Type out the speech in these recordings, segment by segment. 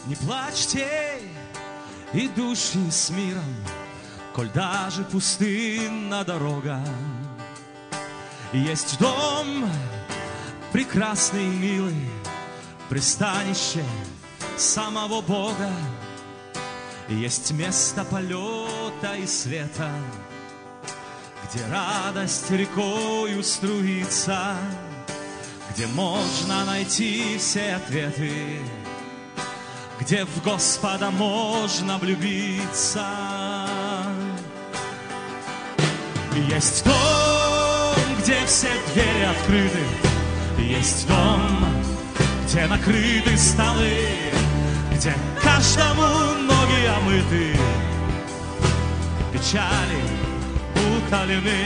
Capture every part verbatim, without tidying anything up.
Не плачьте, идущие с миром, коль даже пустынна дорога. Есть дом прекрасный и милый, пристанище самого Бога. Есть место полета и света, где радость рекою струится, где можно найти все ответы, где в Господа можно влюбиться. Есть дом, где все двери открыты, есть дом, где накрыты столы, где каждому ноги омыты, печали утолены.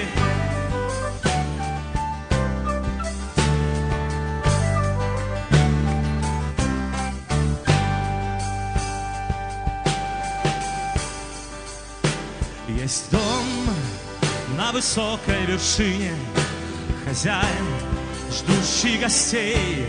Есть дом на высокой вершине, хозяин, ждущий гостей,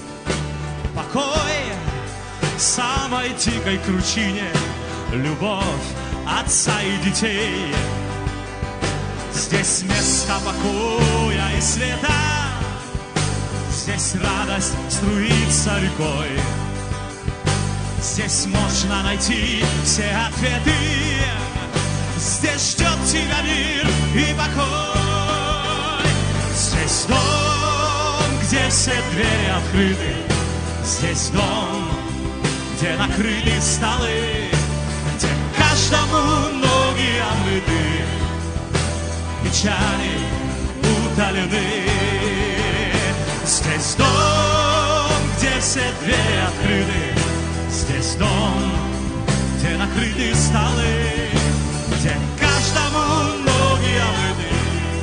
покой самой дикой кручине, любовь отца и детей. Здесь место покоя и света, здесь радость струится рекой, здесь можно найти все ответы, здесь ждет тебя мир и покой. Здесь дом, где все двери открыты, здесь дом, где накрыты столы, где каждому ноги омыты, печали утолены. Здесь дом, где все двери открыты, здесь дом, где накрыты столы, где каждому ноги омыты,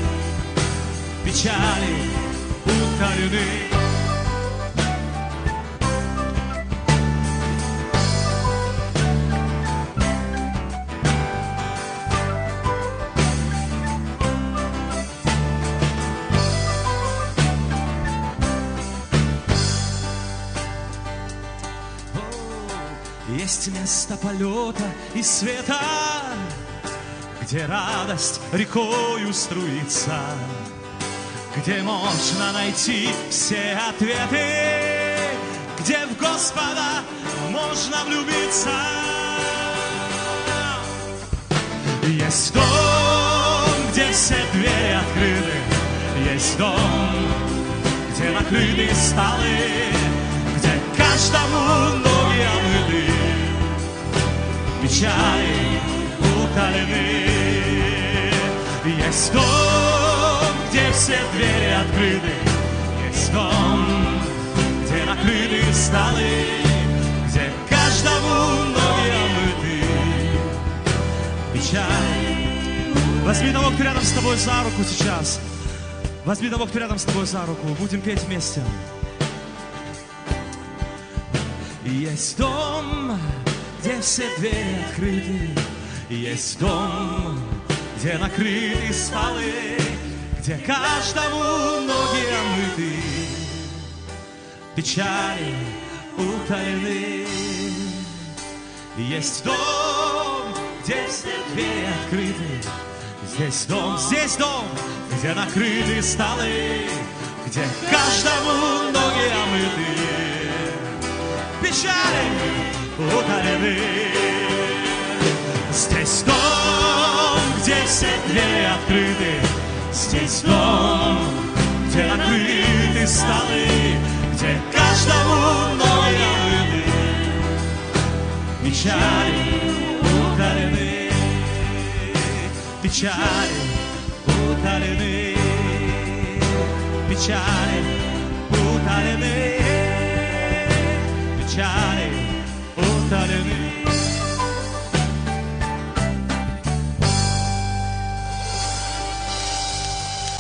печали утолены. Есть место полета и света, где радость рекою струится, где можно найти все ответы, где в Господа можно влюбиться. Есть дом, где все двери открыты, есть дом, где накрыты столы, где каждому ноги омыты, печали утолены. Есть дом, где все двери открыты, есть дом, где накрыты столы, где каждому ноги омыты, печали. Возьми того, кто рядом с тобой, за руку сейчас. Возьми того, кто рядом с тобой, за руку. Будем петь вместе. Есть дом, где все двери открыты, есть дом, где накрыты столы, где каждому ноги омыты, печали утолены. Есть дом, где все двери открыты, здесь дом, здесь дом, где накрыты столы, где каждому ноги омыты, печали утолены. Здесь дом, где все двери открыты, здесь дом, где накрыты столы, где каждому ноги омыты, печали утолены, печали утолены, печали утолены.